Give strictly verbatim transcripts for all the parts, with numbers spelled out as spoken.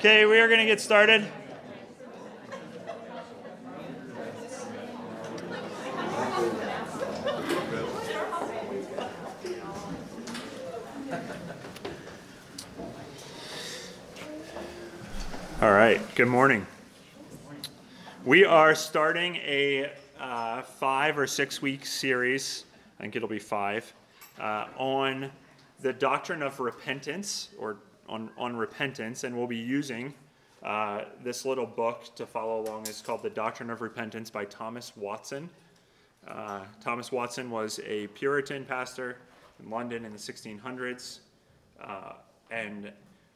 Okay, we are going to get started. All right, good morning. We are starting a uh, five or six week series, I think it'll be five, uh, on the doctrine of repentance, or on, on repentance, and we'll be using uh, this little book to follow along. It's called The Doctrine of Repentance by Thomas Watson. Uh, Thomas Watson was a Puritan pastor in London in the sixteen hundreds, uh, and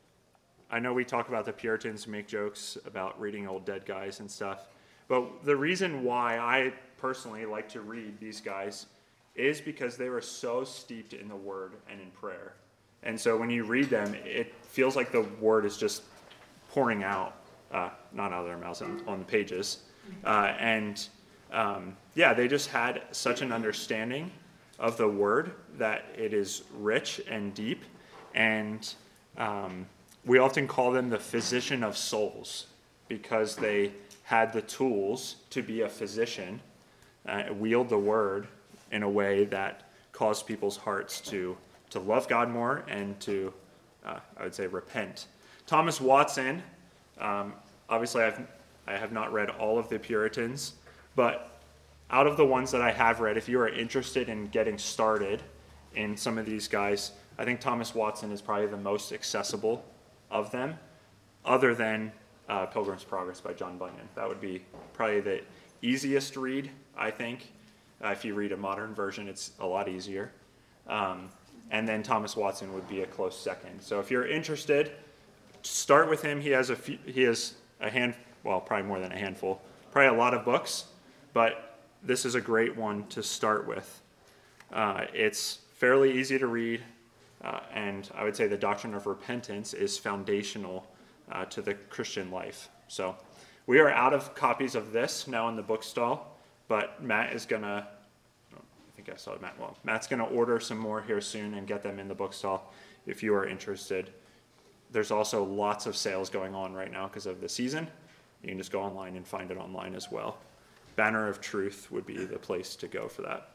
I know we talk about the Puritans, make jokes about reading old dead guys and stuff, but the reason why I personally like to read these guys is because they were so steeped in the Word and in prayer. And so when you read them, it feels like the Word is just pouring out, uh, not out of their mouths, on, on the pages. Uh, and um, yeah, they just had such an understanding of the Word that it is rich and deep. And um, we often call them the physician of souls because they had the tools to be a physician, uh, wield the Word in a way that caused people's hearts to, to love God more and to, uh, I would say, repent. Thomas Watson, um, obviously I've, I have not read all of the Puritans, but out of the ones that I have read, if you are interested in getting started in some of these guys, I think Thomas Watson is probably the most accessible of them, other than uh, Pilgrim's Progress by John Bunyan. That would be probably the easiest read, I think. Uh, if you read a modern version, it's a lot easier. Um, and then Thomas Watson would be a close second. So if you're interested, start with him. He has a few, he has a hand, well, probably more than a handful, probably a lot of books, but this is a great one to start with. Uh, it's fairly easy to read. Uh, and I would say the doctrine of repentance is foundational uh, to the Christian life. So we are out of copies of this now in the bookstall, but Matt is going to, I think I saw Matt, well, Matt's going to order some more here soon and get them in the bookstall if you are interested. There's also lots of sales going on right now because of the season. You can just go online and find it online as well. Banner of Truth would be the place to go for that.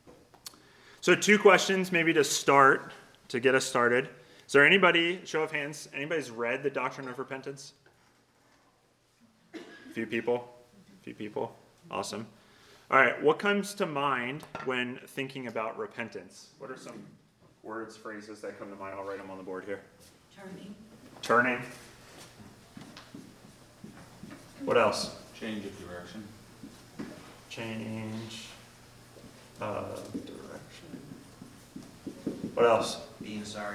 So two questions maybe to start. To get us started, is there anybody, show of hands, anybody's read the Doctrine of Repentance? A few people? A few people? Awesome. All right, what comes to mind when thinking about repentance? What are some words, phrases that come to mind? I'll write them on the board here. Turning. Turning. What else? Change of direction. Change of direction. What else? Being sorry.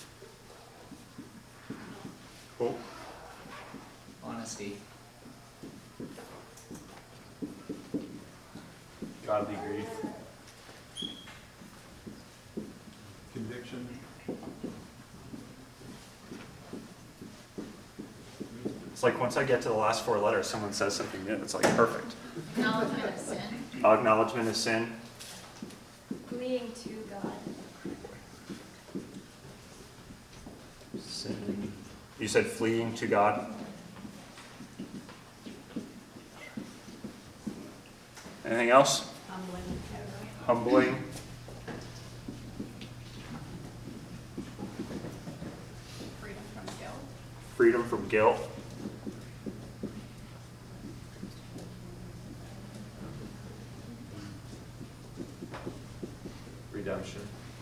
Cool. Honesty. Godly grief. Conviction. It's like once I get to the last four letters, someone says something new. It's like perfect. Acknowledgement of sin. Acknowledgement of sin. Fleeing to God. Sin. You said fleeing to God. Anything else? Humbling. Humbling. Freedom from guilt. Freedom from guilt. Redemption.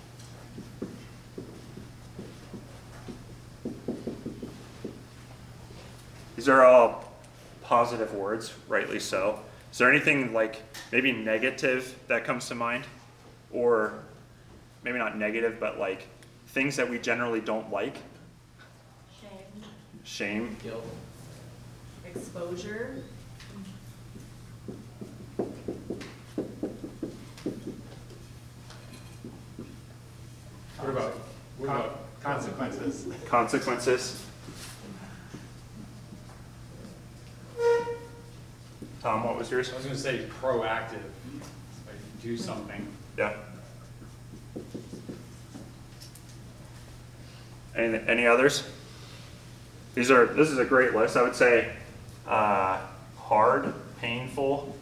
These are all positive words, rightly so. Is there anything like maybe negative that comes to mind? Or maybe not negative, but like things that we generally don't like? Shame. Shame. Guilt. Exposure. What about, what about consequences? Consequences. Tom, what was yours? I was going to say proactive, like do something. Yeah. Any, any others? these are, this is a great list. I would say uh, hard, painful,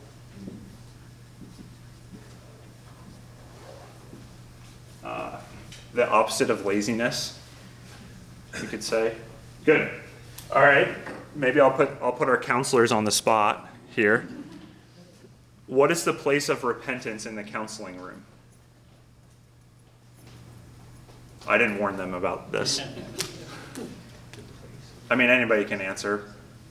uh, the opposite of laziness, you could say. Good. All right. Maybe I'll put I'll put our counselors on the spot here. What is the place of repentance in the counseling room? I didn't warn them about this. I mean, anybody can answer.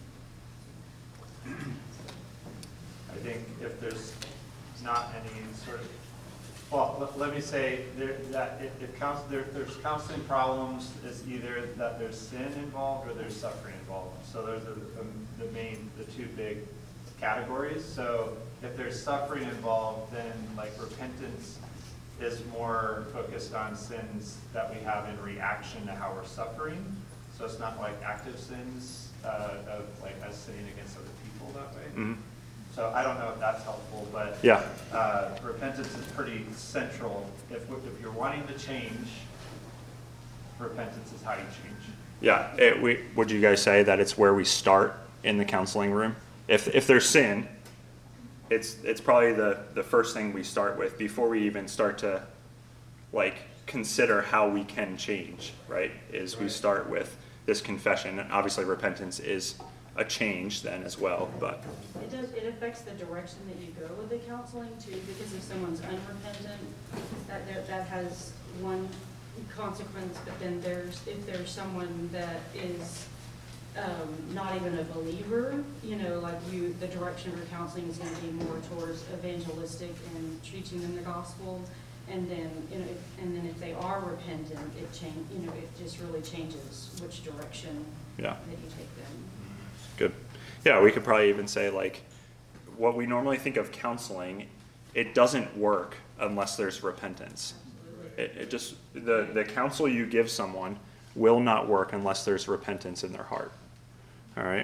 I think if there's not any sort of, well, let, let me say there, that if, if counsel, there, there's counseling problems, it's either that there's sin involved or there's suffering involved. So those are the, the main, the two big categories. So if there's suffering involved, then like repentance is more focused on sins that we have in reaction to how we're suffering. So it's not like active sins uh, of like us sinning against other people that way. Mm-hmm. So I don't know if that's helpful, but Yeah. uh, repentance is pretty central. If if you're wanting to change, repentance is how you change. Yeah. It, we, would you guys say that it's where we start in the counseling room? If if there's sin, it's it's probably the, the first thing we start with before we even start to like consider how we can change, right? Is we start with this confession. And obviously repentance is a change then as well, but It does, it affects the direction that you go with the counseling too, because if someone's unrepentant, that there, that has one consequence, but then there's, if there's someone that is um, not even a believer, you know, like you, the direction of your counseling is gonna be more towards evangelistic and teaching them the gospel. And then, you know, if, and then if they are repentant, it change, you know, it just really changes which direction yeah. that you take them. Good. Yeah, we could probably even say like what we normally think of counseling, it doesn't work unless there's repentance. It, it just, the, the counsel you give someone will not work unless there's repentance in their heart. All right.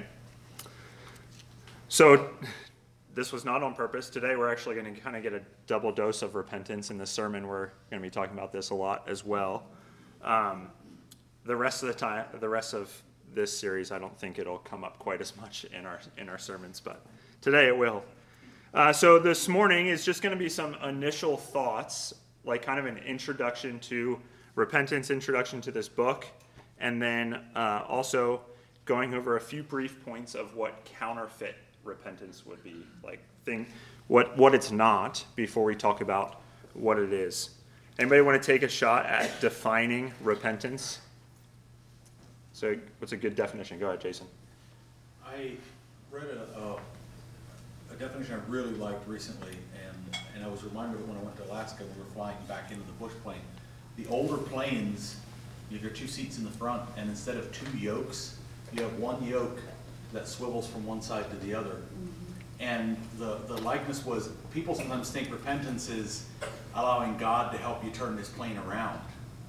So this was not on purpose. Today we're actually going to kind of get a double dose of repentance in the sermon. We're going to be talking about this a lot as well. Um, the rest of the time, the rest of this series, I don't think it'll come up quite as much in our in our sermons, but today it will. Uh, so this morning is just going to be some initial thoughts, like kind of an introduction to repentance, introduction to this book, and then uh, also going over a few brief points of what counterfeit repentance would be, like thing, what what it's not, before we talk about what it is. Anybody want to take a shot at defining repentance? So what's a good definition? Go ahead, Jason. I read a, a, a definition I really liked recently, and, and I was reminded of it when I went to Alaska. We were flying back into the bush plane. The older planes, you've got two seats in the front, and instead of two yokes, you have one yoke that swivels from one side to the other. Mm-hmm. And the, the likeness was, people sometimes think repentance is allowing God to help you turn this plane around.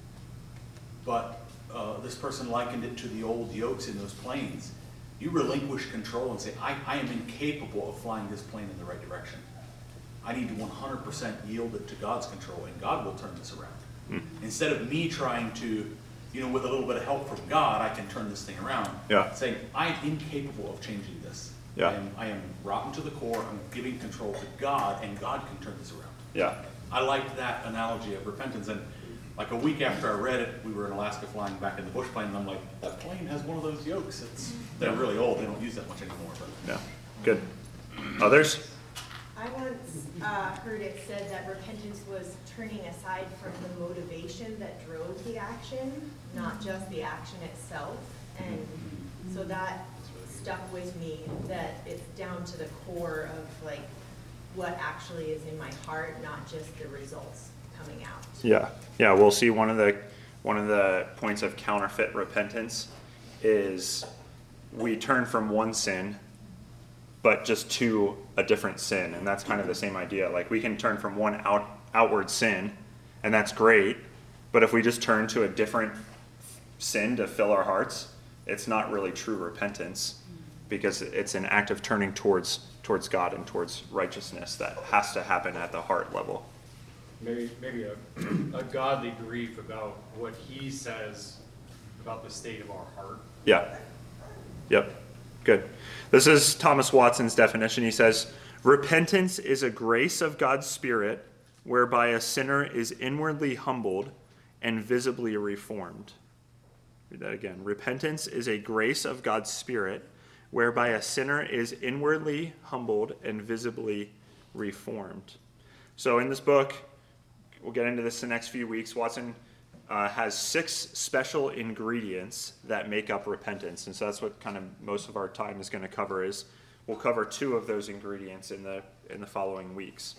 But Uh, this person likened it to the old yokes in those planes. You relinquish control and say, I, I am incapable of flying this plane in the right direction. I need to one hundred percent yield it to God's control, and God will turn this around. Mm. Instead of me trying to, you know, with a little bit of help from God, I can turn this thing around. Yeah. Saying, I am incapable of changing this. Yeah. I am, I am rotten to the core. I'm giving control to God, and God can turn this around. Yeah. I liked that analogy of repentance. And like a week after I read it, we were in Alaska flying back in the bush plane, and I'm like, that plane has one of those yokes. It's, they're really old. They don't use that much anymore. But. Yeah. Good. Others? I once uh, heard it said that repentance was turning aside from the motivation that drove the action, not just the action itself. And so that stuck with me, that it's down to the core of like what actually is in my heart, not just the results coming out. Yeah. Yeah, we'll see one of the one of the points of counterfeit repentance is we turn from one sin but just to a different sin, and that's kind of the same idea. Like we can turn from one out, outward sin, and that's great, but if we just turn to a different sin to fill our hearts, it's not really true repentance, because it's an act of turning towards towards God and towards righteousness that has to happen at the heart level. Maybe, maybe a, a godly grief about what he says about the state of our heart. Yeah. Yep, good. This is Thomas Watson's definition. He says, repentance is a grace of God's Spirit whereby a sinner is inwardly humbled and visibly reformed. Read that again. Repentance is a grace of God's Spirit whereby a sinner is inwardly humbled and visibly reformed. So in this book, we'll get into this the next few weeks, Watson uh, has six special ingredients that make up repentance. And so that's what kind of most of our time is going to cover is we'll cover two of those ingredients in the in the following weeks.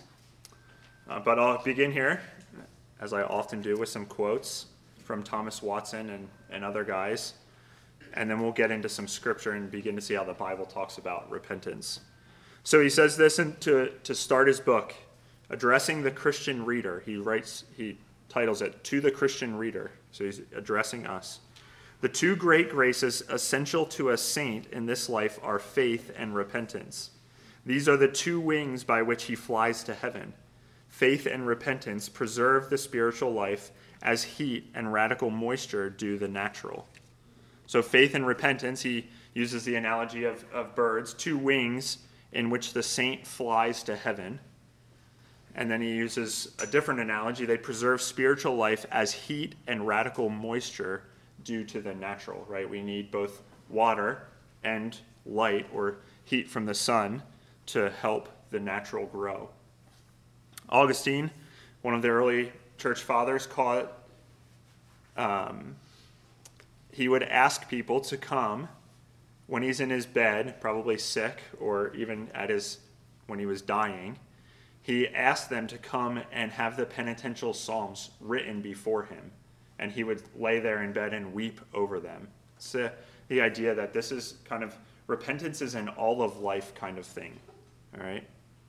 Uh, but I'll begin here, as I often do, with some quotes from Thomas Watson and, and other guys. And then we'll get into some scripture and begin to see how the Bible talks about repentance. So he says this in, to, to start his book, addressing the Christian reader. He writes, he titles it, To the Christian Reader. So he's addressing us. The two great graces essential to a saint in this life are faith and repentance. These are the two wings by which he flies to heaven. Faith and repentance preserve the spiritual life as heat and radical moisture do the natural. So faith and repentance, he uses the analogy of, of birds, two wings in which the saint flies to heaven. And then he uses a different analogy. They preserve spiritual life as heat and radical moisture due to the natural, right? We need both water and light or heat from the sun to help the natural grow. Augustine, one of the early church fathers, called it, um, he would ask people to come when he's in his bed, probably sick, or even at his when he was dying. He asked them to come and have the penitential psalms written before him, and he would lay there in bed and weep over them. It's the, the idea that this is kind of, repentance is an all of life kind of thing, all right?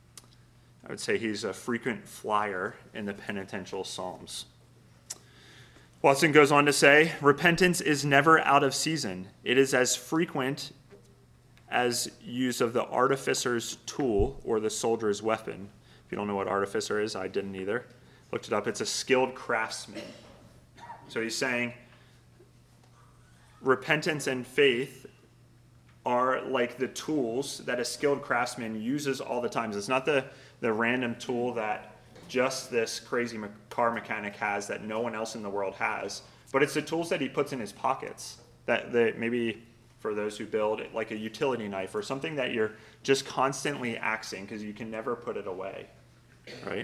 I would say he's a frequent flyer in the penitential psalms. Watson goes on to say, repentance is never out of season. It is as frequent as use of the artificer's tool or the soldier's weapon. If you don't know what artificer is, I didn't either. Looked it up. It's a skilled craftsman. So he's saying repentance and faith are like the tools that a skilled craftsman uses all the time. It's not the, the random tool that just this crazy me- car mechanic has that no one else in the world has, but it's the tools that he puts in his pockets that, that maybe for those who build like a utility knife or something that you're just constantly axing because you can never put it away, right?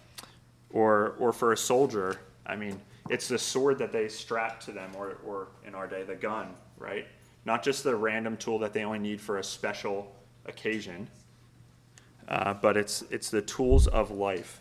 Or or for a soldier, I mean, it's the sword that they strap to them, or or in our day, the gun, right? Not just the random tool that they only need for a special occasion, uh, but it's it's the tools of life.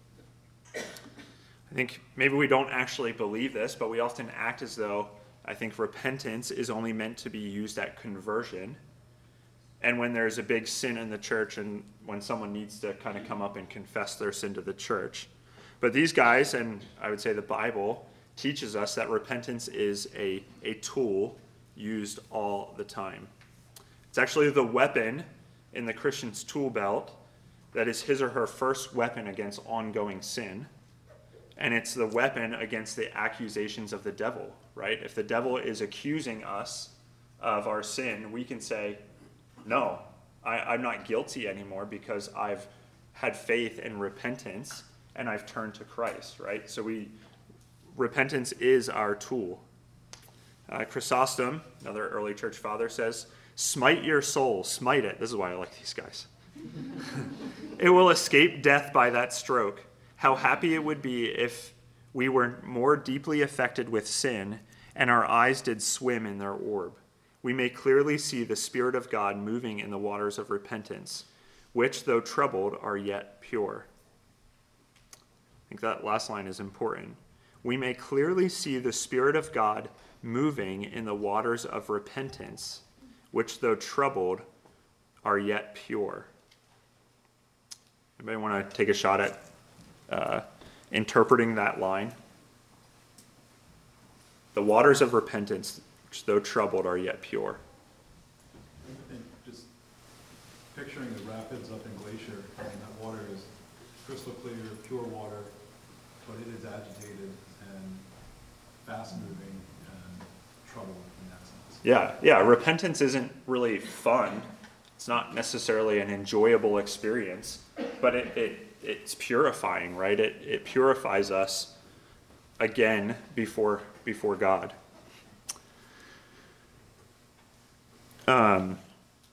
I think maybe we don't actually believe this, but we often act as though I think repentance is only meant to be used at conversion. And when there's a big sin in the church and when someone needs to kind of come up and confess their sin to the church. But these guys, and I would say the Bible, teaches us that repentance is a, a tool used all the time. It's actually the weapon in the Christian's tool belt that is his or her first weapon against ongoing sin. And it's the weapon against the accusations of the devil, right? If the devil is accusing us of our sin, we can say, no, I, I'm not guilty anymore because I've had faith and repentance and I've turned to Christ, right? So we, repentance is our tool. Uh, Chrysostom, another early church father, says, smite your soul, smite it. This is why I like these guys. It will escape death by that stroke. How happy it would be if we were more deeply affected with sin and our eyes did swim in their orb. We may clearly see the Spirit of God moving in the waters of repentance, which, though troubled, are yet pure. I think that last line is important. We may clearly see the Spirit of God moving in the waters of repentance, which, though troubled, are yet pure. Anybody want to take a shot at uh, interpreting that line? The waters of repentance, which, though troubled, are yet pure. I think just picturing the rapids up in Glacier, and that water is crystal clear, pure water, but it is agitated and fast-moving and troubled in that sense. Yeah, yeah, repentance isn't really fun. It's not necessarily an enjoyable experience, but it, it it's purifying, right? It it purifies us again before before God. Um,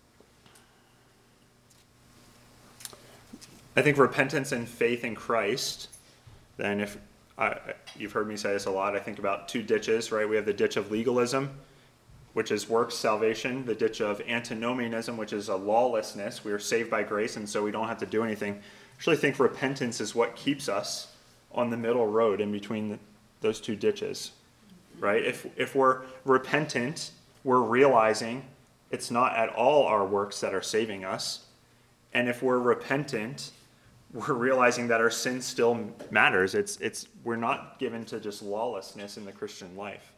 I think repentance and faith in Christ, then if, I, you've heard me say this a lot, I think about two ditches, right? We have the ditch of legalism, which is works salvation, the ditch of antinomianism, which is a lawlessness. We are saved by grace, and so we don't have to do anything. I actually think repentance is what keeps us on the middle road in between the, those two ditches, right? If, if we're repentant, we're realizing it's not at all our works that are saving us. And if we're repentant, we're realizing that our sin still matters. It's, it's, we're not given to just lawlessness in the Christian life.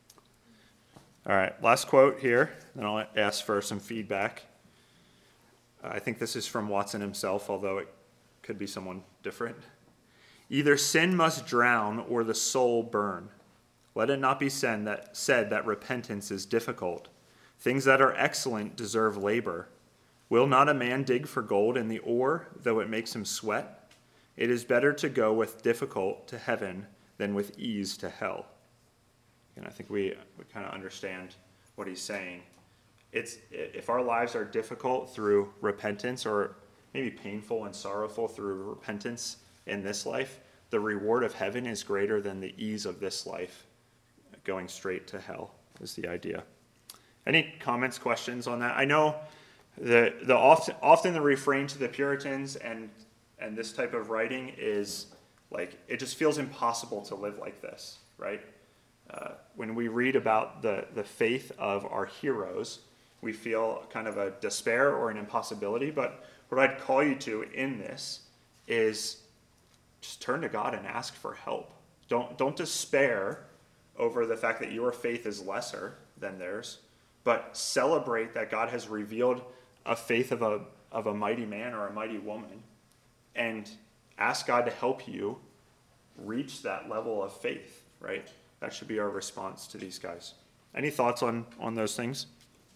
All right, last quote here, then I'll ask for some feedback. I think this is from Watson himself, although it could be someone different. Either sin must drown or the soul burn. Let it not be said that, said that repentance is difficult. Things that are excellent deserve labor. Will not a man dig for gold in the ore, though it makes him sweat? It is better to go with difficult to heaven than with ease to hell. And I think we, we kind of understand what he's saying. It's if our lives are difficult through repentance, or maybe painful and sorrowful through repentance in this life, the reward of heaven is greater than the ease of this life. Going straight to hell is the idea. Any comments, questions on that? I know the the often often the refrain to the Puritans and and this type of writing is like, it just feels impossible to live like this, right? Uh, when we read about the, the faith of our heroes, we feel kind of a despair or an impossibility. But what I'd call you to in this is just turn to God and ask for help. Don't don't despair over the fact that your faith is lesser than theirs, but celebrate that God has revealed a faith of a of a mighty man or a mighty woman, and ask God to help you reach that level of faith, right? That should be our response to these guys. Any thoughts on, on those things?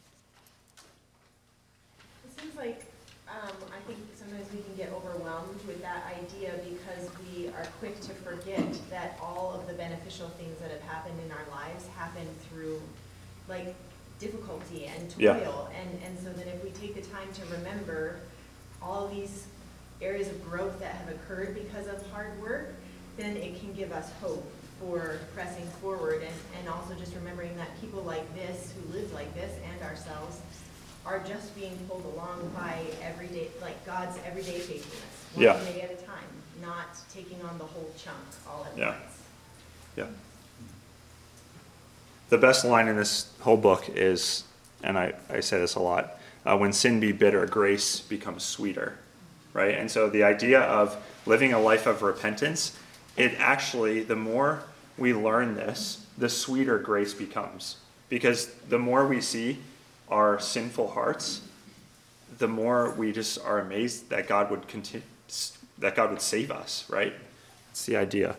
It seems like, um, I think sometimes we can get overwhelmed with that idea because we are quick to forget that all of the beneficial things that have happened in our lives happen through, like, difficulty and toil. Yeah. And, and so then if we take the time to remember all these areas of growth that have occurred because of hard work, then it can give us hope for pressing forward, and, and also just remembering that people like this, who live like this, and ourselves, are just being pulled along by everyday, like God's everyday faithfulness, one Yeah. day at a time, not taking on the whole chunk all at Yeah. once. Yeah. The best line in this whole book is, and I, I say this a lot, uh, when sin be bitter, grace becomes sweeter, right? And so the idea of living a life of repentance, it actually, the more we learn this, the sweeter grace becomes. Because the more we see our sinful hearts, the more we just are amazed that God would continue, that God would save us, right? That's the idea.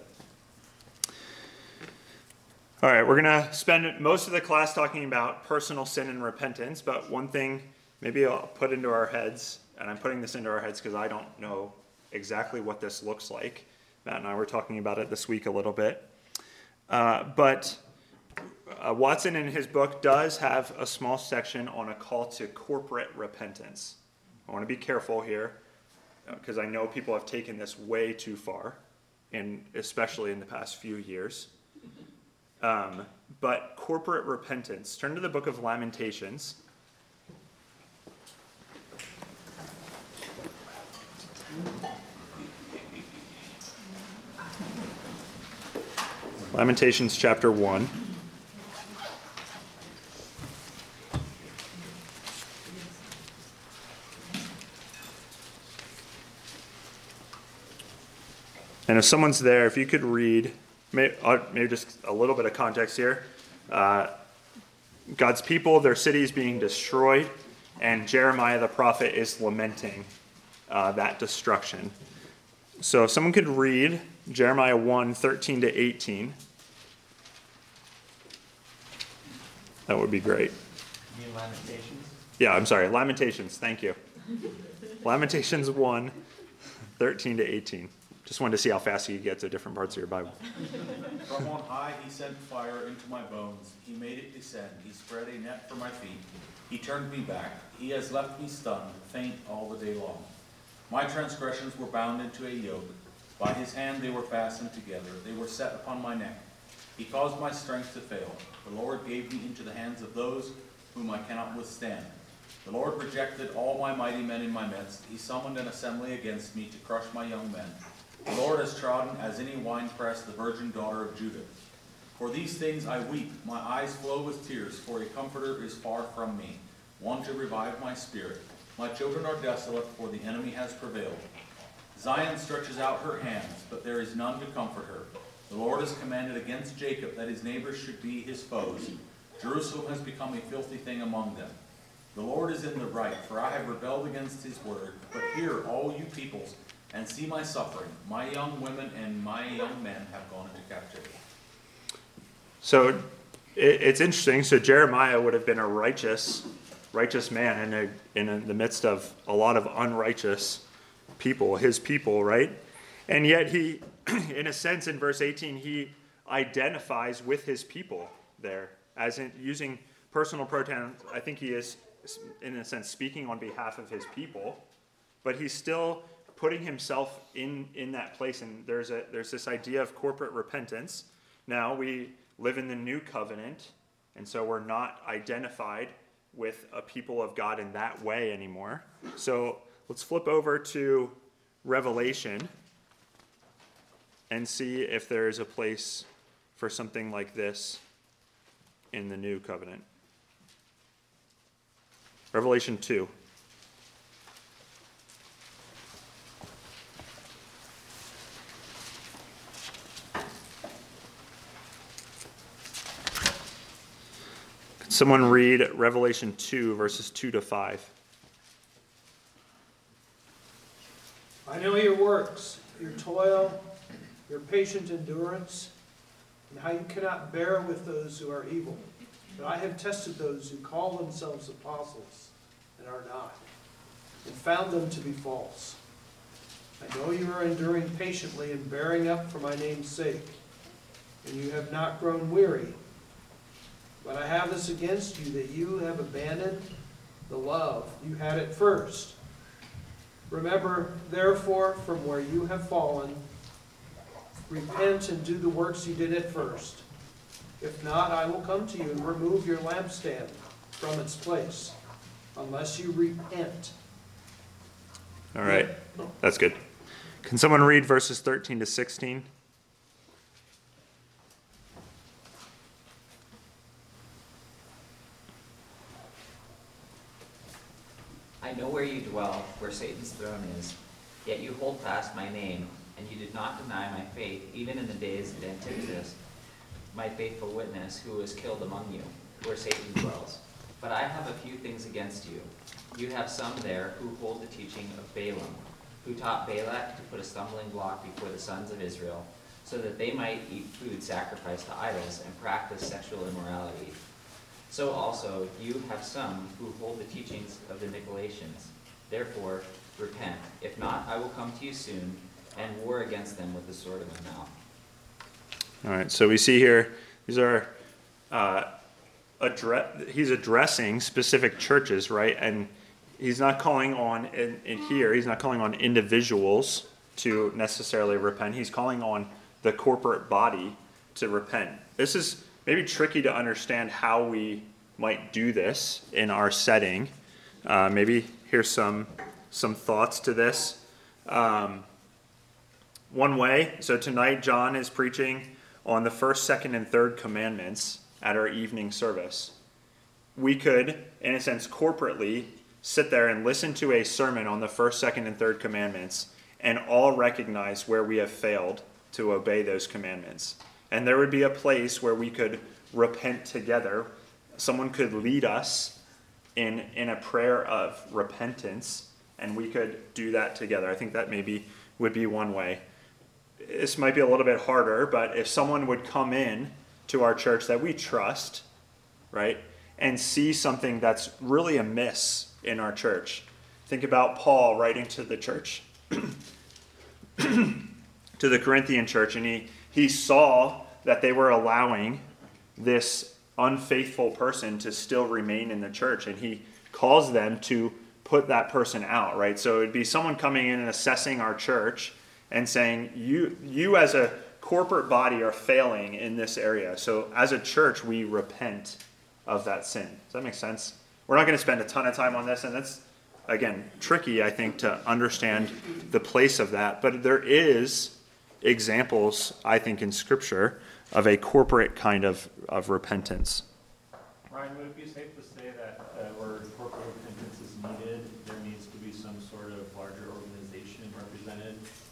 All right, we're going to spend most of the class talking about personal sin and repentance, but one thing maybe I'll put into our heads, and I'm putting this into our heads because I don't know exactly what this looks like. Matt and I were talking about it this week a little bit. Uh, but uh, Watson in his book does have a small section on a call to corporate repentance. I want to be careful here because uh, I know people have taken this way too far, and especially in the past few years. Um, but corporate repentance. Turn to the book of Lamentations. Lamentations chapter one. And if someone's there, if you could read, maybe, maybe just a little bit of context here. Uh, God's people, their city is being destroyed, and Jeremiah the prophet is lamenting uh, that destruction. So if someone could read Jeremiah one, thirteen to eighteen, that would be great. mean Lamentations? Yeah, I'm sorry, Lamentations, thank you. Lamentations one, thirteen to eighteen. Just wanted to see how fast you could get to different parts of your Bible. From on high he sent fire into my bones. He made it descend. He spread a net for my feet. He turned me back. He has left me stunned, faint all the day long. My transgressions were bound into a yoke. By his hand they were fastened together. They were set upon my neck. He caused my strength to fail. The Lord gave me into the hands of those whom I cannot withstand. The Lord rejected all my mighty men in my midst. He summoned an assembly against me to crush my young men. The Lord has trodden as any winepress the virgin daughter of Judah. For these things I weep. My eyes flow with tears, for a comforter is far from me, one to revive my spirit. My children are desolate, for the enemy has prevailed. Zion stretches out her hands, but there is none to comfort her. The Lord has commanded against Jacob that his neighbors should be his foes. Jerusalem has become a filthy thing among them. The Lord is in the right, for I have rebelled against his word. But hear, all you peoples, and see my suffering. My young women and my young men have gone into captivity. So it, it's interesting. So Jeremiah would have been a righteous, righteous man in, a, in a, the midst of a lot of unrighteous people, his people, right? And yet he, in a sense, in verse eighteen, he identifies with his people there, as in using personal pronouns. I think he is, in a sense, speaking on behalf of his people, but he's still putting himself in, in that place. And there's a there's this idea of corporate repentance. Now we live in the new covenant, and so we're not identified with a people of God in that way anymore. So let's flip over to Revelation and see if there is a place for something like this in the new covenant. Revelation two. Could someone read Revelation two, verses two to five? I know your works, your toil, your patient endurance, and how you cannot bear with those who are evil. But I have tested those who call themselves apostles and are not, and found them to be false. I know you are enduring patiently and bearing up for my name's sake, and you have not grown weary. But I have this against you, that you have abandoned the love you had at first. Remember, therefore, from where you have fallen, repent and do the works you did at first. If not, I will come to you and remove your lampstand from its place, unless you repent. All right, that's good. Can someone read verses thirteen to sixteen? I know where you dwell, where Satan's throne is, yet you hold fast my name, and you did not deny my faith, even in the days of Antipas, my faithful witness, who was killed among you, where Satan dwells. But I have a few things against you. You have some there who hold the teaching of Balaam, who taught Balak to put a stumbling block before the sons of Israel, so that they might eat food sacrificed to idols and practice sexual immorality. So also you have some who hold the teachings of the Nicolaitans. Therefore, repent. If not, I will come to you soon and war against them with the sword of my mouth. All right, so we see here, these are, uh, address, he's addressing specific churches, right? And he's not calling on, in, in here, he's not calling on individuals to necessarily repent. He's calling on the corporate body to repent. This is maybe tricky to understand how we might do this in our setting. Uh, maybe here's some some thoughts to this. Um, one way, so tonight John is preaching on the first, second, and third commandments at our evening service. We could, in a sense, corporately sit there and listen to a sermon on the first, second, and third commandments and all recognize where we have failed to obey those commandments. And there would be a place where we could repent together. Someone could lead us in, in a prayer of repentance, and we could do that together. I think that maybe would be one way. This might be a little bit harder, but if someone would come in to our church that we trust, right, and see something that's really amiss in our church. Think about Paul writing to the church, to the Corinthian church, and he, he saw that they were allowing this unfaithful person to still remain in the church, and he calls them to put that person out, right? So it'd be someone coming in and assessing our church and saying, you, you as a corporate body are failing in this area. So as a church, we repent of that sin. Does that make sense? We're not going to spend a ton of time on this, and that's, again, tricky, I think, to understand the place of that. But there is examples, I think, in Scripture of a corporate kind of, of repentance. Ryan, would it be safe to say that uh, where corporate repentance is needed, there needs to be some sort of larger organization represented?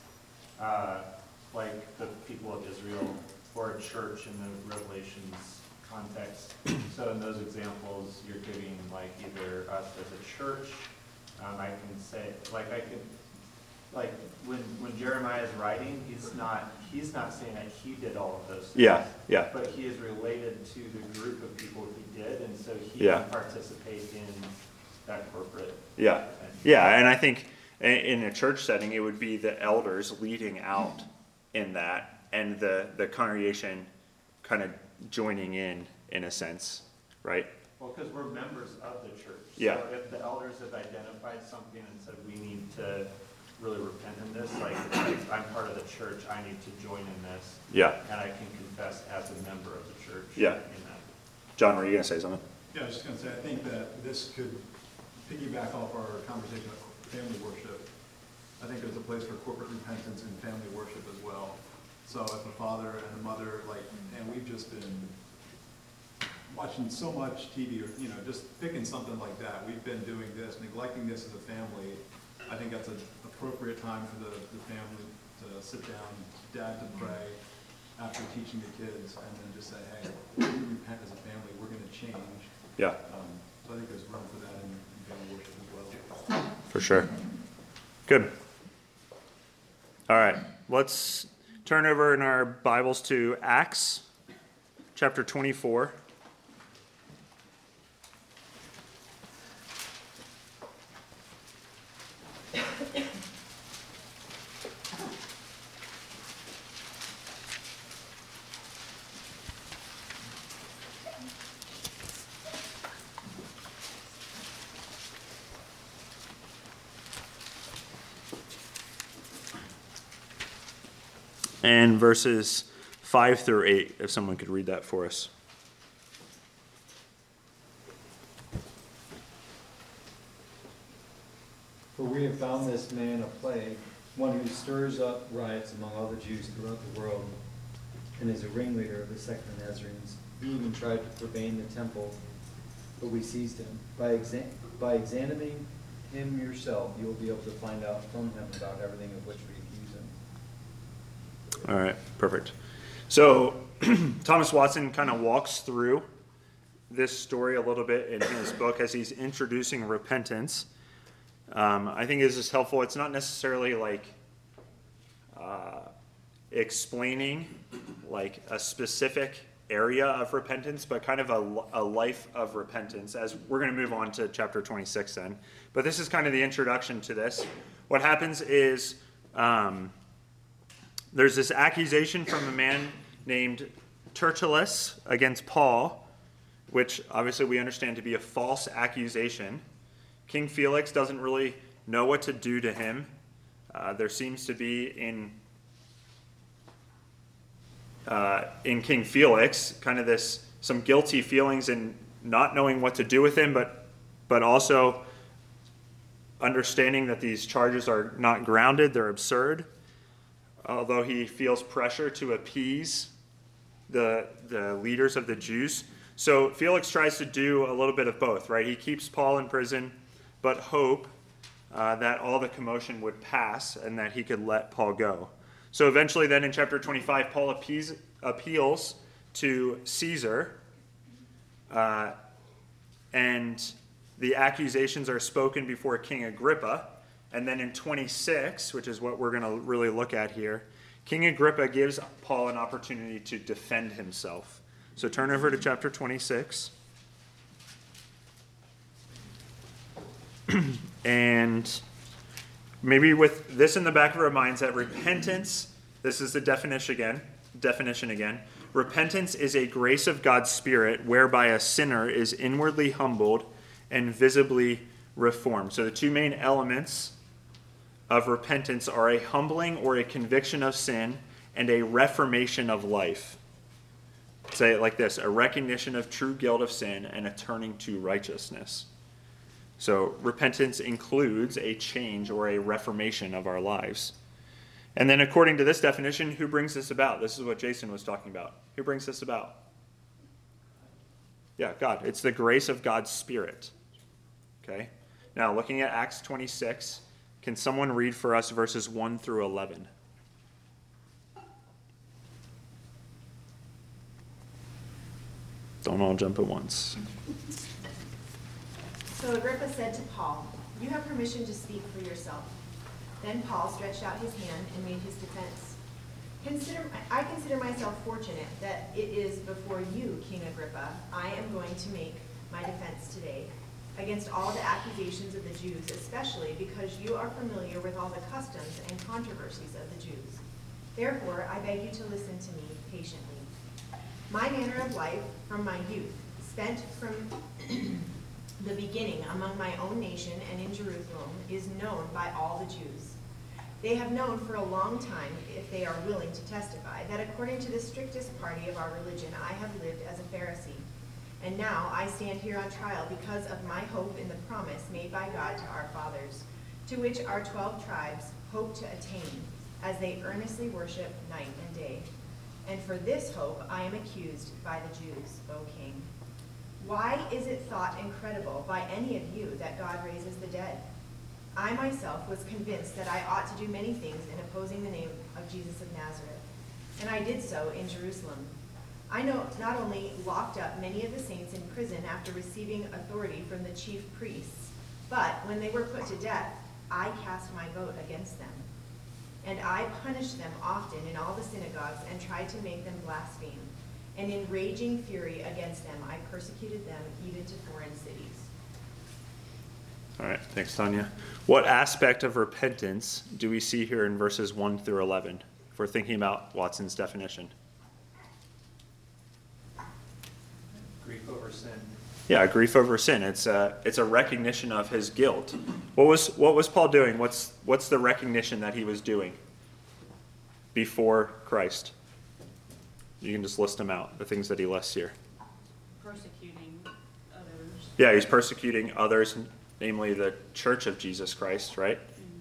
Uh, like the people of Israel or a church in the Revelations context. So in those examples, you're giving like either us as a church, um, I can say, like I could, like when when Jeremiah is writing, he's not he's not saying that he did all of those things. Yeah, yeah. But he is related to the group of people he did, and so he Yeah. can participate in that corporate. Yeah, yeah, and I think in- in a church setting, it would be the elders leading out in that, and the, the congregation kind of joining in, in a sense, right? Well, because we're members of the church. Yeah. So if the elders have identified something and said, we need to really repent in this, like, if I'm part of the church, I need to join in this. Yeah, And I can confess as a member of the church. Yeah. In that. John, were you gonna say something? Yeah, I was just gonna say, I think that this could piggyback off our conversation about family worship. I think there's a place for corporate repentance in family worship as well. So if a father and a mother, like, and we've just been watching so much T V, or, you know, just picking something like that. We've been doing this, neglecting this as a family. I think that's an appropriate time for the, the family to sit down, dad to pray after teaching the kids, and then just say, hey, we repent as a family, we're gonna change. Yeah, Um, So I think there's room for that in in family worship as well. for sure. Good. All right, let's turn over in our Bibles to Acts chapter twenty-four. And verses five through eight, if someone could read that for us. For we have found this man a plague, one who stirs up riots among all the Jews throughout the world, and is a ringleader of the sect of Nazarenes. He even tried to profane the temple, but we seized him. By, exa- by examining him yourself, you will be able to find out from him about everything of which we accuse him. All right, perfect. So Thomas Watson kind of walks through this story a little bit in his book as he's introducing repentance. Um, I think this is helpful. It's not necessarily like uh, explaining like a specific area of repentance, but kind of a, a life of repentance, as we're going to move on to chapter twenty-six then. But this is kind of the introduction to this. What happens is um, there's this accusation from a man named Tertullus against Paul, which obviously we understand to be a false accusation. King Felix doesn't really know what to do to him. Uh, there seems to be in uh, in King Felix kind of this some guilty feelings in not knowing what to do with him, but but also understanding that these charges are not grounded, they're absurd. Although he feels pressure to appease the the leaders of the Jews. So Felix tries to do a little bit of both, right? He keeps Paul in prison, but hope uh, that all the commotion would pass and that he could let Paul go. So eventually then in chapter twenty-five, Paul appease, appeals to Caesar, uh, and the accusations are spoken before King Agrippa. And then in twenty-six, which is what we're going to really look at here, King Agrippa gives Paul an opportunity to defend himself. So turn over to chapter twenty-six. and maybe with this in the back of our minds, that repentance, this is the definition again, definition again. Repentance is a grace of God's Spirit whereby a sinner is inwardly humbled and visibly reformed. So the two main elements of repentance are a humbling or a conviction of sin and a reformation of life. Say it like this: a recognition of true guilt of sin and a turning to righteousness. So repentance includes a change or a reformation of our lives. And then according to this definition, who brings this about? This is what Jason was talking about. Who brings this about? Yeah, God. It's the grace of God's Spirit. Okay? Now, looking at Acts twenty-six, can someone read for us verses one through eleven? Don't all jump at once. So Agrippa said to Paul, "You have permission to speak for yourself." Then Paul stretched out his hand and made his defense. Consider, I consider myself fortunate that it is before you, King Agrippa, I am going to make my defense today against all the accusations of the Jews, especially because you are familiar with all the customs and controversies of the Jews. Therefore, I beg you to listen to me patiently. My manner of life from my youth, spent from the beginning among my own nation and in Jerusalem, is known by all the Jews. They have known for a long time, if they are willing to testify, that according to the strictest party of our religion, I have lived as a Pharisee. And now I stand here on trial because of my hope in the promise made by God to our fathers, to which our twelve tribes hope to attain, as they earnestly worship night and day. And for this hope I am accused by the Jews, O King. Why is it thought incredible by any of you that God raises the dead? I myself was convinced that I ought to do many things in opposing the name of Jesus of Nazareth, and I did so in Jerusalem. I know not only locked up many of the saints in prison after receiving authority from the chief priests, but when they were put to death, I cast my vote against them. And I punished them often in all the synagogues and tried to make them blaspheme. And in raging fury against them, I persecuted them even to foreign cities. All right, thanks, Tanya. What aspect of repentance do we see here in verses one through eleven, if we're thinking about Watson's definition? Grief over sin. Yeah, grief over sin. It's a, it's a recognition of his guilt. What was, what was Paul doing? What's, what's the recognition that he was doing before Christ? You can just list them out, the things that he lists here. Persecuting others. Yeah, he's persecuting others, namely the church of Jesus Christ, right?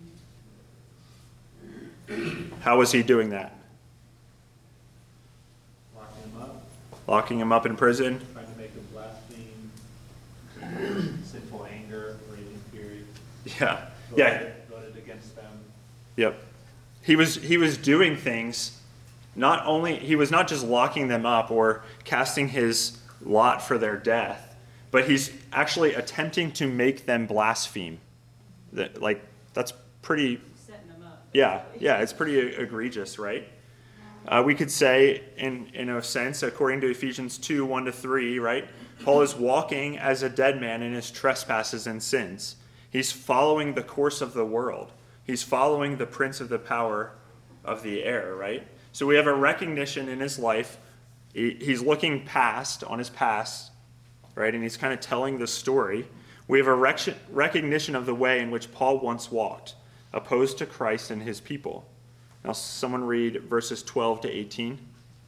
How was he doing that? Locking him up, Locking him up in prison? trying to make him blaspheme, sinful anger, raging fury. Yeah, yeah, Voted, voted against them. yep. He was, he was doing things, not only, he was not just locking them up or casting his lot for their death, but he's actually attempting to make them blaspheme. That, like, that's pretty, Setting them up. yeah, yeah, it's pretty egregious, right? Uh, we could say, in, in a sense, according to Ephesians two, one to three, right? Paul is walking as a dead man in his trespasses and sins. He's following the course of the world. He's following the prince of the power of the air, right? So we have a recognition in his life. He, he's looking past, on his past, right? And he's kind of telling the story. We have a rec- recognition of the way in which Paul once walked, opposed to Christ and his people. Now, someone read verses twelve to eighteen.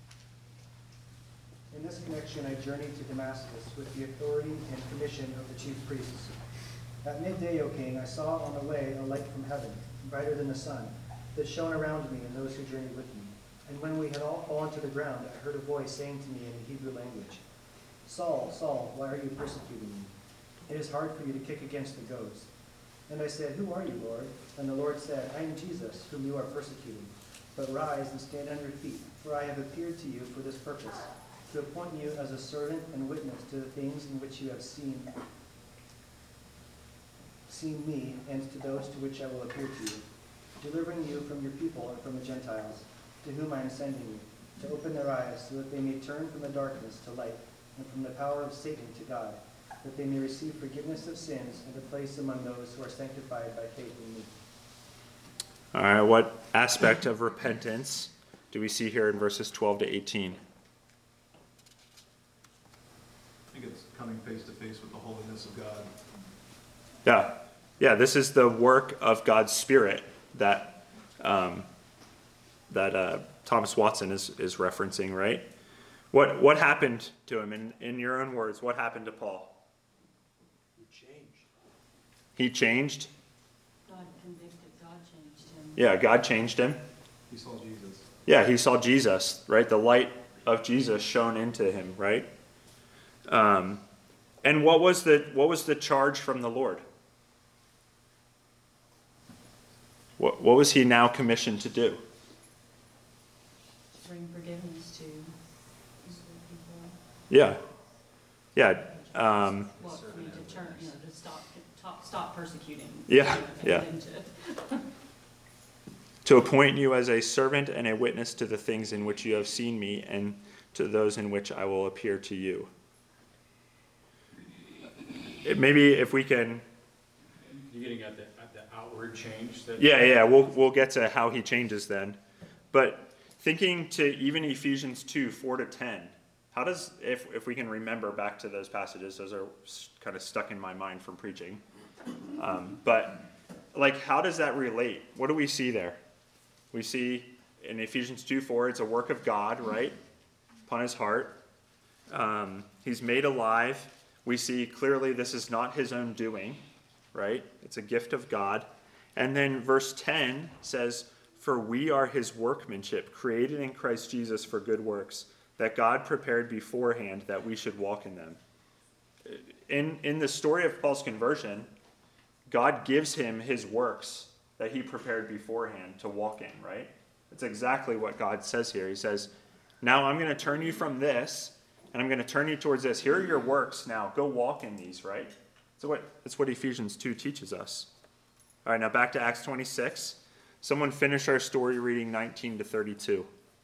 In this connection, I journeyed to Damascus with the authority and commission of the chief priests. At midday, O king, I saw on the way a light from heaven, brighter than the sun, that shone around me and those who journeyed with me. And when we had all fallen to the ground, I heard a voice saying to me in the Hebrew language, "Saul, Saul, why are you persecuting me? It is hard for you to kick against the goads." And I said, "Who are you, Lord?" And the Lord said, "I am Jesus, whom you are persecuting. But rise and stand on your feet, for I have appeared to you for this purpose, to appoint you as a servant and witness to the things in which you have seen, seen me, and to those to which I will appear to you, delivering you from your people and from the Gentiles, to whom I am sending you, to open their eyes so that they may turn from the darkness to light, and from the power of Satan to God, that they may receive forgiveness of sins and a place among those who are sanctified by faith in me. All right, what aspect of repentance do we see here in verses twelve to eighteen? I think it's coming face to face with the holiness of God. Yeah, yeah. This is the work of God's Spirit that um, that uh, Thomas Watson is is referencing, right? What what happened to him? In in your own words, what happened to Paul? He changed. He changed. God convicted, God changed him. Yeah, God changed him. He saw Jesus. Yeah, he saw Jesus, right? The light of Jesus shone into him, right? Um, and what was the what was the charge from the Lord? What what was he now commissioned to do? Bring forgiveness to people. Yeah, yeah, um, Well, I mean, to turn, you know, to stop, stop, stop persecuting. Yeah, yeah. And to- to appoint you as a servant and a witness to the things in which you have seen me, and to those in which I will appear to you. It, maybe if we can. You're getting at the, at the outward change that. Yeah, yeah, we'll we'll get to how he changes then. But thinking to even Ephesians two, four to ten, how does, if if we can remember back to those passages, those are kind of stuck in my mind from preaching. Um, but like, how does that relate? What do we see there? We see in Ephesians two, four, it's a work of God, right? Upon his heart. Um, he's made alive. We see clearly this is not his own doing, right? It's a gift of God. And then verse ten says, for we are his workmanship, created in Christ Jesus for good works, that God prepared beforehand that we should walk in them. In, in the story of Paul's conversion, God gives him his works that he prepared beforehand to walk in, right? It's exactly what God says here. He says, now I'm going to turn you from this, and I'm going to turn you towards this. Here are your works now. Go walk in these, right? So what, that's what Ephesians two teaches us. All right, now back to Acts twenty-six. Someone finish our story reading nineteen to thirty-two.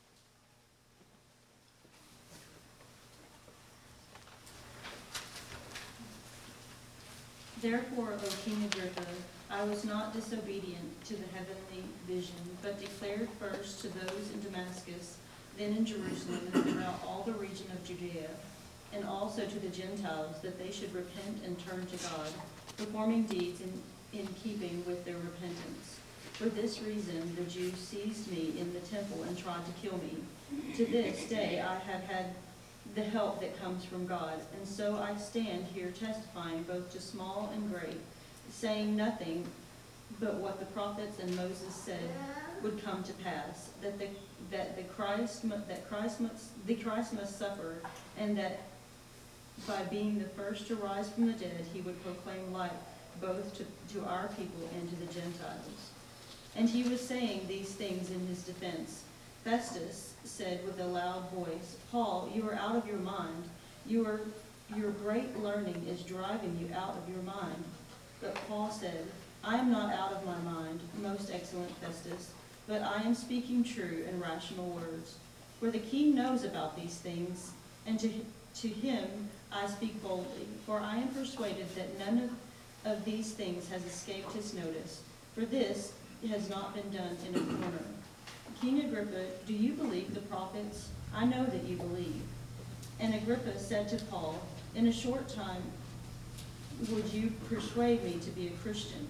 Therefore, O King Agrippa, I was not disobedient to the heavenly vision, but declared first to those in Damascus, then in Jerusalem, and throughout all the region of Judea, and also to the Gentiles, that they should repent and turn to God, performing deeds in, in keeping with their repentance. For this reason the Jews seized me in the temple and tried to kill me. To this day I have had the help that comes from God, and so I stand here testifying both to small and great, saying nothing but what the prophets and Moses said would come to pass, that the that the Christ mu- that Christ must the Christ must suffer, and that by being the first to rise from the dead, he would proclaim light both to, to our people and to the Gentiles. And he was saying these things in his defense. Festus said with a loud voice, Paul, you are out of your mind. You are, your great learning is driving you out of your mind. But Paul said, I am not out of my mind, most excellent Festus, but I am speaking true and rational words. For the king knows about these things, and to, to him I speak boldly. For I am persuaded that none of, of these things has escaped his notice. For this has not been done in a corner. King Agrippa, do you believe the prophets? I know that you believe. And Agrippa said to Paul, in a short time, would you persuade me to be a Christian?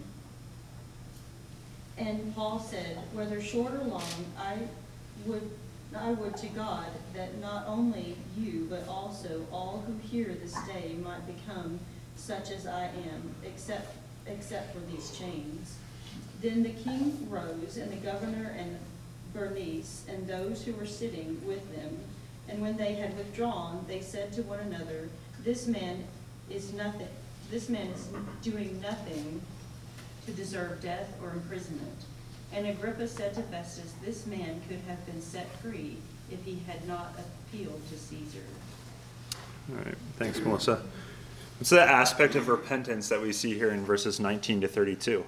And Paul said, whether short or long, I would, I would to God that not only you, but also all who hear this day might become such as I am, except, except for these chains. Then the king rose, and the governor and Bernice, and those who were sitting with them. And when they had withdrawn, they said to one another, This man is nothing. This man is doing nothing to deserve death or imprisonment. And Agrippa said to Festus, This man could have been set free if he had not appealed to Caesar. All right, thanks, Melissa. What's the aspect of repentance that we see here in verses nineteen to thirty-two?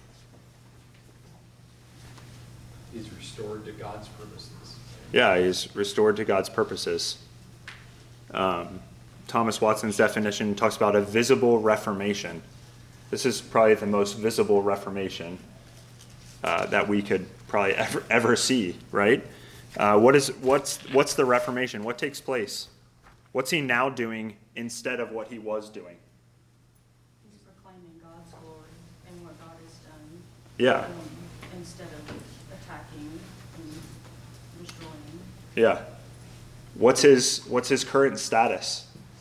He's restored to God's purposes. Yeah, he's restored to God's purposes. Um, Thomas Watson's definition talks about a visible reformation. This is probably the most visible reformation uh, that we could probably ever ever see, right? Uh, what is what's what's the Reformation? What takes place? What's he now doing instead of what he was doing? He's proclaiming God's glory and what God has done. Yeah. um, Instead of attacking and destroying. Yeah. What's his what's his current status?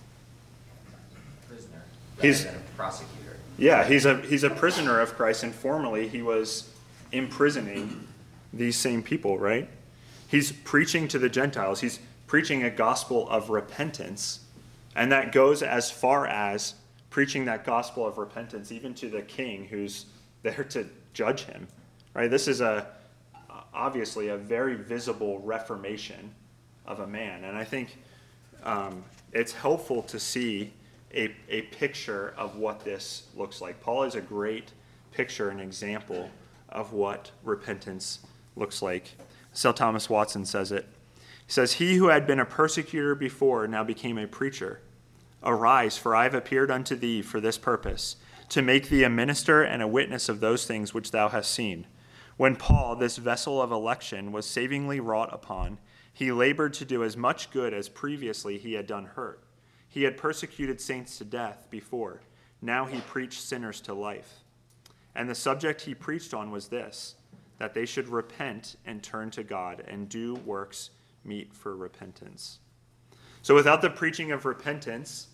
Prisoner. He's- rather than a prosecutor. Yeah, he's a he's a prisoner of Christ, and formerly he was imprisoning these same people, right? He's preaching to the Gentiles. He's preaching a gospel of repentance, and that goes as far as preaching that gospel of repentance even to the king who's there to judge him, right? This is a obviously a very visible reformation of a man, and I think um, it's helpful to see a, a picture of what this looks like. Paul is a great picture and example of what repentance looks like. So Thomas Watson says it. He says, "He who had been a persecutor before now became a preacher. Arise, for I have appeared unto thee for this purpose, to make thee a minister and a witness of those things which thou hast seen. When Paul, this vessel of election, was savingly wrought upon, he labored to do as much good as previously he had done hurt. He had persecuted saints to death before. Now he preached sinners to life. And the subject he preached on was this, that they should repent and turn to God and do works meet for repentance." So without the preaching of repentance,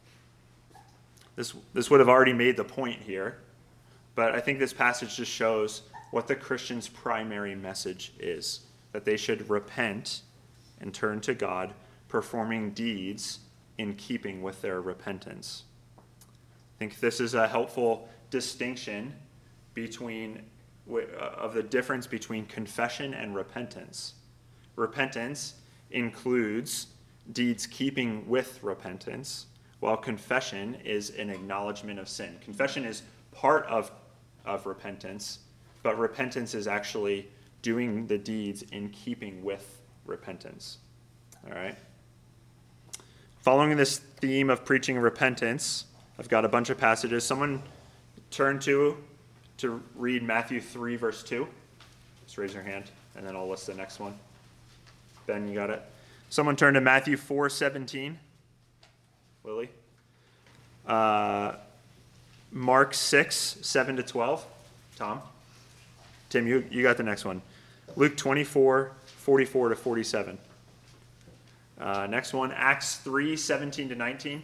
this, this would have already made the point here, but I think this passage just shows what the Christian's primary message is, that they should repent and turn to God, performing deeds in keeping with their repentance. I think this is a helpful distinction between of the difference between confession and repentance. Repentance includes deeds keeping with repentance, while confession is an acknowledgement of sin. Confession is part of, of repentance, but repentance is actually doing the deeds in keeping with repentance. All right? Following this theme of preaching repentance, I've got a bunch of passages. Someone turn to to read Matthew three, verse two. Just raise your hand, and then I'll list the next one. Ben, you got it? Someone turn to Matthew four seventeen. Lily. Uh, Mark six, seven to twelve. Tom. Tim, you, you got the next one. Luke twenty-four, forty-four to forty-seven. Uh, next one, Acts three, seventeen to nineteen.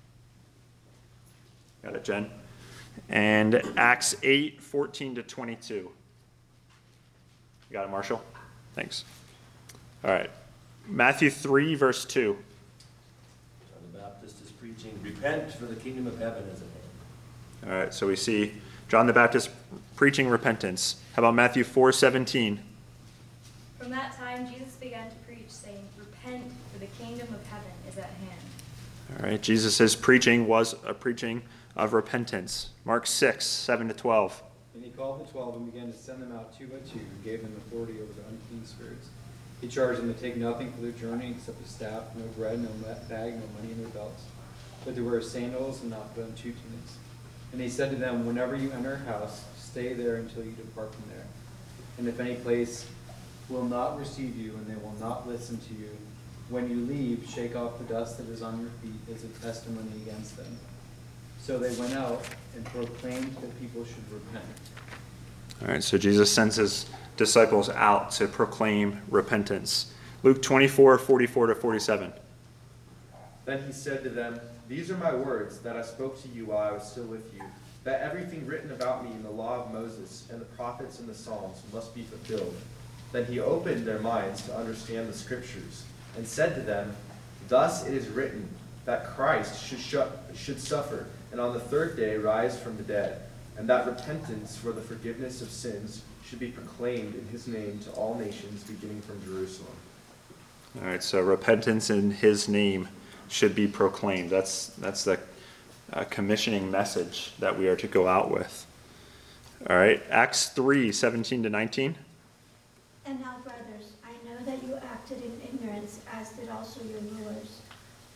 Got it, Jen. And Acts eight, fourteen to twenty-two. You got it, Marshall? Thanks. All right. Matthew three, verse two. John the Baptist is preaching, repent, for the kingdom of heaven is at hand. All right, so we see John the Baptist preaching repentance. How about Matthew four, seventeen? From that time, Jesus began to preach, saying, "Repent, for the kingdom of heaven is at hand." All right, Jesus' preaching was a preaching of repentance. Mark six, seven to twelve. And he called the twelve and began to send them out two by two, and gave them authority over the unclean spirits. He charged them to take nothing for their journey except a staff, no bread, no bag, no money in their belts, but to wear sandals and not put on two tunics. And he said to them, "Whenever you enter a house, stay there until you depart from there. And if any place will not receive you, and they will not listen to you, when you leave, shake off the dust that is on your feet as a testimony against them." So they went out and proclaimed that people should repent. All right, so Jesus sends his disciples out to proclaim repentance. Luke twenty-four, forty-four to forty-seven. Then he said to them, "These are my words that I spoke to you while I was still with you, that everything written about me in the law of Moses and the prophets and the Psalms must be fulfilled." Then he opened their minds to understand the scriptures, and said to them, "Thus it is written, that Christ should, sh- should suffer, and on the third day rise from the dead, and that repentance for the forgiveness of sins should be proclaimed in his name to all nations, beginning from Jerusalem." All right, so repentance in his name should be proclaimed. That's that's the uh, commissioning message that we are to go out with. All right, Acts three, seventeen to nineteen. "And now, brothers, I know that you acted in ignorance, as did also your rulers. But what God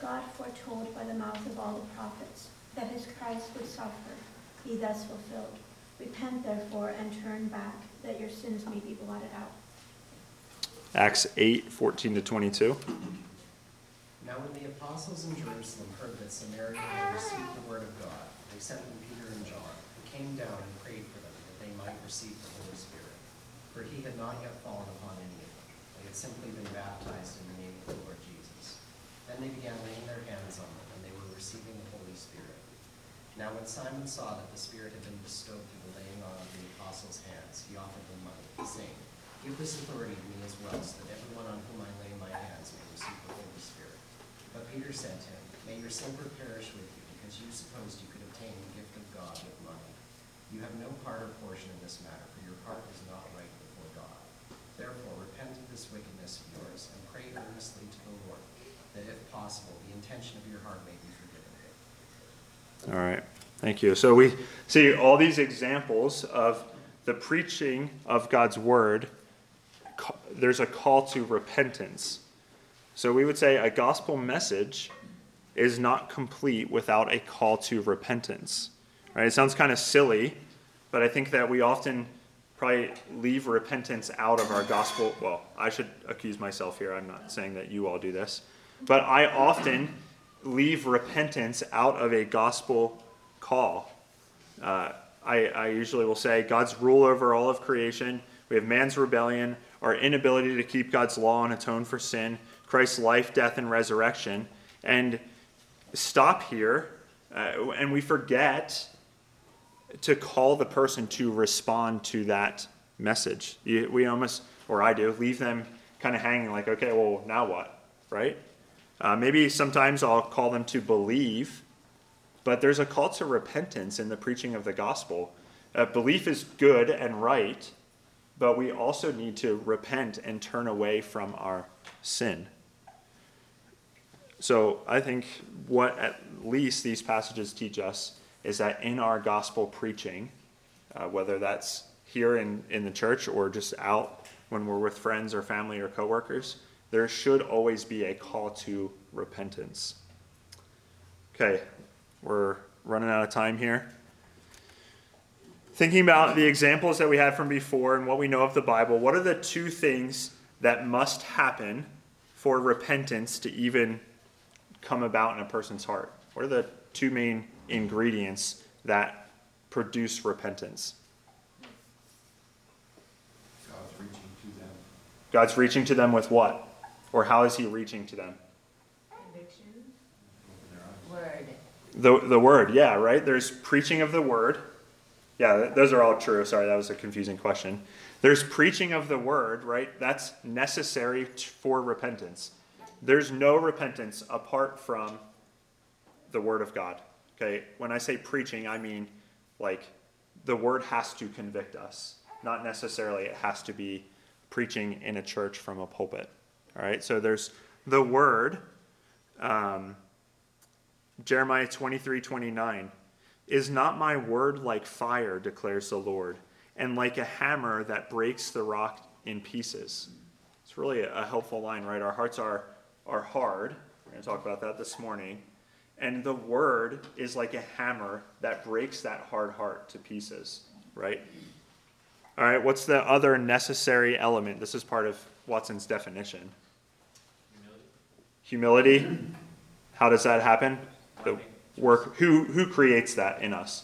God foretold by the mouth of all the prophets, that his Christ would suffer, be thus fulfilled. Repent therefore and turn back, that your sins may be blotted out. Acts eight, fourteen to twenty-two. Now when the apostles in Jerusalem heard that Samaria had received the word of God, they sent them Peter and John, who came down and prayed for them, that they might receive the Holy Spirit. For he had not yet fallen upon any of them. They had simply been baptized in the name of the Lord Jesus. Then they began laying their hands on them, and they were receiving the Holy Spirit. Now when Simon saw that the Spirit had been bestowed through the laying on of the apostles' hands, he offered them money, saying, "Give this authority to me as well, so that everyone on whom I lay my hands may receive the Holy Spirit." But Peter said to him, "May your sin perish with you, because you supposed you could obtain the gift of God with money. You have no part or portion in this matter, for your heart is not right before God. Therefore repent of this wickedness of yours, and pray earnestly to the Lord, that if possible, the intention of your heart may be forgiven." All right, thank you. So we see all these examples of the preaching of God's word. There's a call to repentance. So we would say a gospel message is not complete without a call to repentance. Right? It sounds kind of silly, but I think that we often probably leave repentance out of our gospel. Well, I should accuse myself here. I'm not saying that you all do this. But I often leave repentance out of a gospel call. Uh, I, I usually will say God's rule over all of creation. We have man's rebellion, our inability to keep God's law and atone for sin, Christ's life, death, and resurrection. And stop here, uh, and we forget to call the person to respond to that message. You, we almost, or I do, leave them kind of hanging like, okay, well, now what, right? Uh, maybe sometimes I'll call them to believe, but there's a call to repentance in the preaching of the gospel. Uh, belief is good and right, but we also need to repent and turn away from our sin. So I think what at least these passages teach us is that in our gospel preaching, uh, whether that's here in, in the church or just out when we're with friends or family or coworkers, there should always be a call to repentance. Okay, we're running out of time here. Thinking about the examples that we had from before and what we know of the Bible, what are the two things that must happen for repentance to even come about in a person's heart? What are the two main ingredients that produce repentance? God's reaching to them. God's reaching to them with what? Or how is he reaching to them? Conviction. Word. The, the word, yeah, right? There's preaching of the word. Yeah, those are all true. Sorry, that was a confusing question. There's preaching of the word, right? That's necessary for repentance. There's no repentance apart from the word of God. Okay, when I say preaching, I mean like the word has to convict us. Not necessarily it has to be preaching in a church from a pulpit. All right, so there's the word. Um, Jeremiah twenty-three twenty-nine. Is not my word like fire, declares the Lord, and like a hammer that breaks the rock in pieces? It's really a helpful line, right? Our hearts are, are hard. We're going to talk about that this morning. And the word is like a hammer that breaks that hard heart to pieces, right? All right, what's the other necessary element? This is part of Watson's definition. Humility. Humility. How does that happen? The work. Who who creates that in us?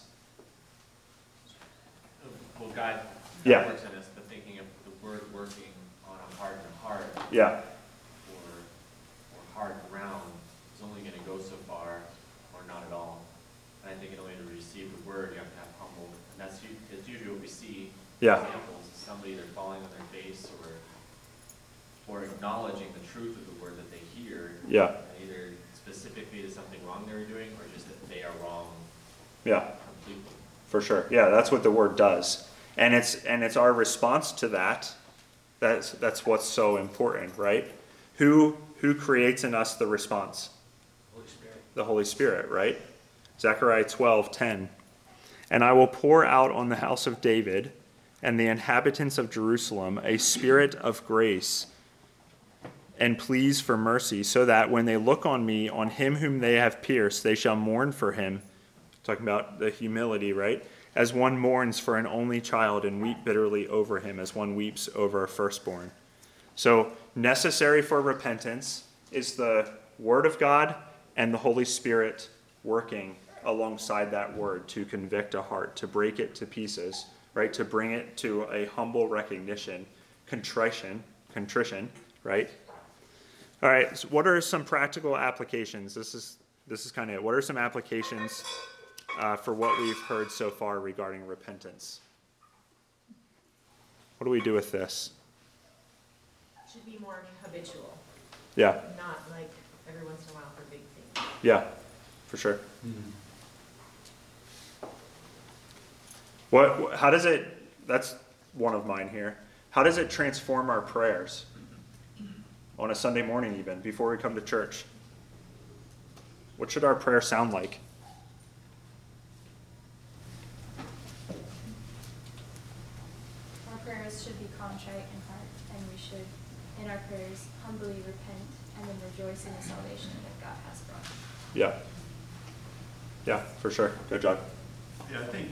Well, God, God Yeah. works in us, but thinking of the word working on a hardened heart. Yeah. Or, or hardened ground is only going to go so far, or not at all. And I think in order to receive the word, you have to have humble. And that's, u- that's usually what we see. Yeah. Examples, somebody either falling on their face or or acknowledging the truth of the word that they hear. Yeah. And either specifically to something wrong they were doing, or just that they are wrong. Yeah. Completely. For sure. Yeah, that's what the word does. And it's and it's our response to that. That's that's what's so important, right? Who who creates in us the response? Holy Spirit. The Holy Spirit, right? Zechariah twelve ten. And I will pour out on the house of David and the inhabitants of Jerusalem a spirit of grace and pleas for mercy, so that when they look on me, on him whom they have pierced, they shall mourn for him. Talking about the humility, right? As one mourns for an only child and weep bitterly over him, as one weeps over a firstborn. So necessary for repentance is the Word of God and the Holy Spirit working alongside that word to convict a heart, to break it to pieces, right? To bring it to a humble recognition, contrition, contrition, right? All right, so what are some practical applications? This is this is kind of it. What are some applications uh, for what we've heard so far regarding repentance? What do we do with this? Should be more habitual. Yeah. Not like every once in a while for big things. Yeah, for sure. What? How does it? That's one of mine here. How does it transform our prayers on a Sunday morning, even before we come to church? What should our prayer sound like? Our prayers should be contrite in heart, and we should, in our prayers, humbly repent and then rejoice in the salvation that God has brought. Yeah. Yeah, for sure. Good job. Yeah, I think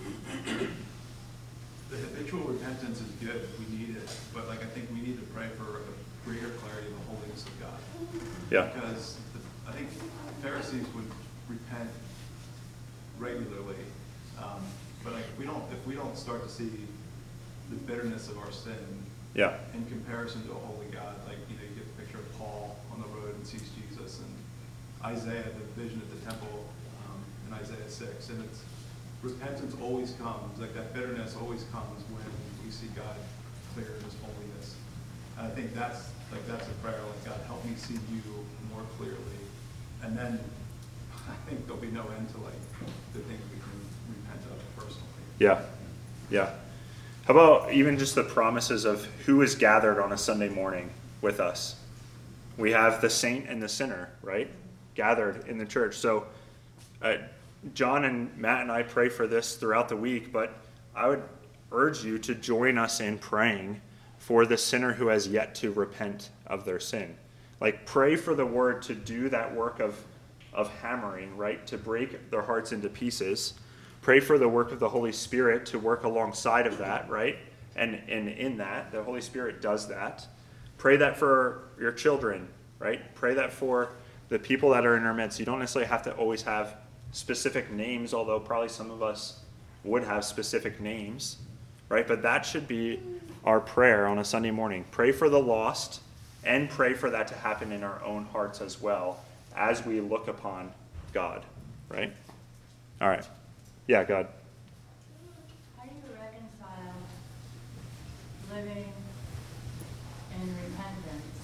the habitual repentance is good. We need it. But like, I think we need to pray for a greater clarity of the holiness of God. Yeah. Because the, I think Pharisees would repent regularly. Um, but like, if we don't, if we don't start to see the bitterness of our sin, Yeah. in comparison to a holy God, like, you know, you get a picture of Paul on the road and sees Jesus, and Isaiah, the vision at the temple um, in Isaiah six, and it's repentance always comes, like that bitterness always comes when we see God clear in his holiness. And I think that's like that's a prayer, like, God, help me see you more clearly, and then I think there'll be no end to like the things we can repent of personally. Yeah. Yeah. How about even just the promises of who is gathered on a Sunday morning with us? We have the saint and the sinner, right? Gathered in the church. So uh, John and Matt and I pray for this throughout the week, but I would urge you to join us in praying for the sinner who has yet to repent of their sin. Like, pray for the word to do that work of, of hammering, right? To break their hearts into pieces. Pray for the work of the Holy Spirit to work alongside of that, right? And, and in that, the Holy Spirit does that. Pray that for your children, right? Pray that for the people that are in our midst. You don't necessarily have to always have specific names, although probably some of us would have specific names, right? But that should be our prayer on a Sunday morning. Pray for the lost, and pray for that to happen in our own hearts as well as we look upon God, right? All right. Yeah, God. How do you reconcile living in repentance?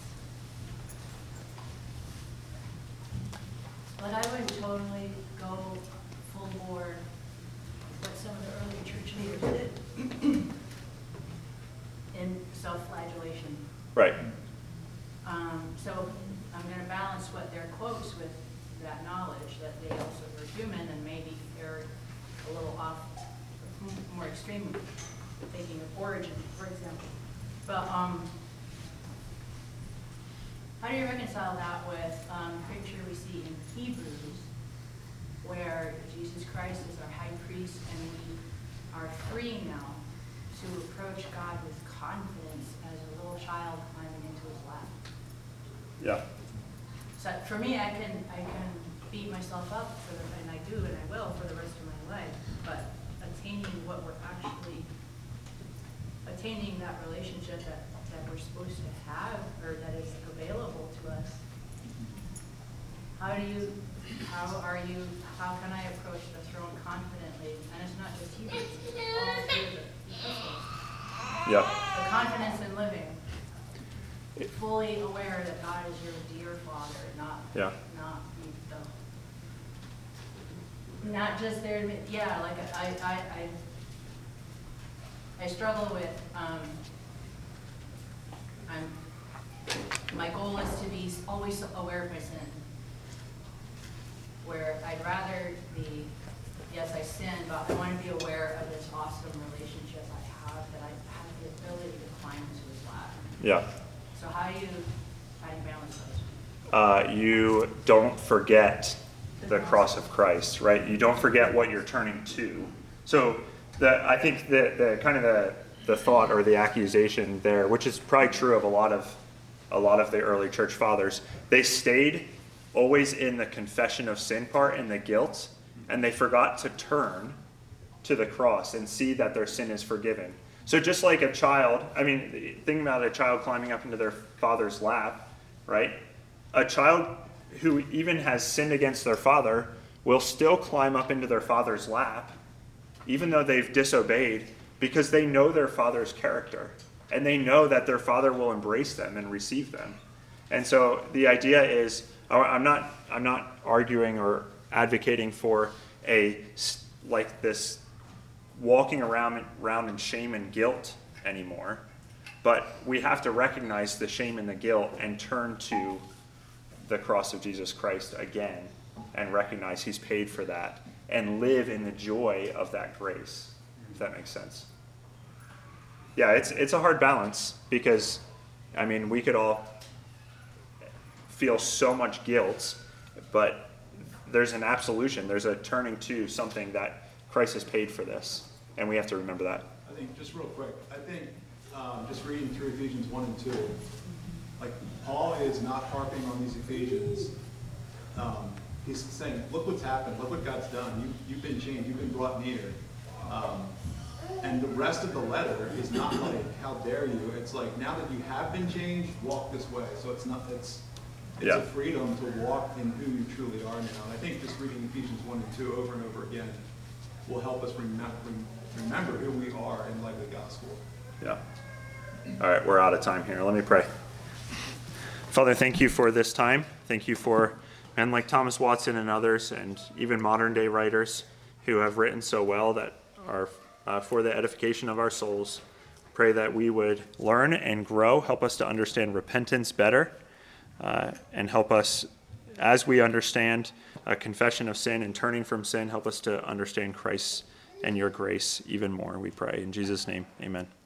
But I wouldn't totally go full bore what some of the early church leaders did in self-flagellation. Right. Um, so I'm going to balance what their quotes with that knowledge that they also were human and maybe erred a little off, more extreme, thinking of origin, for example. But um, how do you reconcile that with um, picture we see in Hebrews, where Jesus Christ is our high priest and we are free now to approach God with confidence as a little child climbing into his lap? Yeah. So for me, I can I can beat myself up for the, and I do and I will for the rest of my life. But attaining what we're actually attaining that relationship that, that we're supposed to have or that is available to us. How do you how are you how can I approach the throne confidently? And it's not just Hebrews, it's all through the epistles. Yeah. The confidence in living. Fully aware that God is your dear Father, not Yeah. not the, not just there. to be- Yeah, like I I I, I struggle with. Um, I'm my goal is to be always aware of my sin. Where I'd rather be, yes, I sin, but I want to be aware of this awesome relationship I have that I have the ability to climb into His lap. Yeah. So how do you, how do uh, you don't forget the cross of Christ, right? You don't forget what you're turning to. So the, I think the, the kind of the, the thought or the accusation there, which is probably true of a lot of a lot of the early church fathers, they stayed always in the confession of sin part and the guilt, and they forgot to turn to the cross and see that their sin is forgiven. So just like a child, I mean, think about a child climbing up into their father's lap, right? A child who even has sinned against their father will still climb up into their father's lap, even though they've disobeyed, because they know their father's character. And they know that their father will embrace them and receive them. And so the idea is, I'm not, I'm not arguing or advocating for a, like this, walking around, around in shame and guilt anymore. But we have to recognize the shame and the guilt and turn to the cross of Jesus Christ again and recognize he's paid for that and live in the joy of that grace, if that makes sense. Yeah, it's it's a hard balance because, I mean, we could all feel so much guilt, but there's an absolution. There's a turning to something that Christ has paid for this, and we have to remember that. I think, just real quick, I think um, just reading through Ephesians one and two, like Paul is not harping on these Ephesians. Um, he's saying, look what's happened. Look what God's done. You, you've been changed. You've been brought near. Um, And the rest of the letter is not like, how dare you? It's like, now that you have been changed, walk this way. So it's not, it's, it's Yeah. a freedom to walk in who you truly are now. And I think just reading Ephesians one and two over and over again will help us remember, remember who we are in light of the gospel. Yeah. All right, we're out of time here. Let me pray. Father, thank you for this time. Thank you for men like Thomas Watson and others, and even modern day writers who have written so well that are uh, for the edification of our souls. Pray that we would learn and grow, help us to understand repentance better, uh, and help us, as we understand a confession of sin and turning from sin, help us to understand Christ and your grace even more, we pray. In Jesus' name, amen.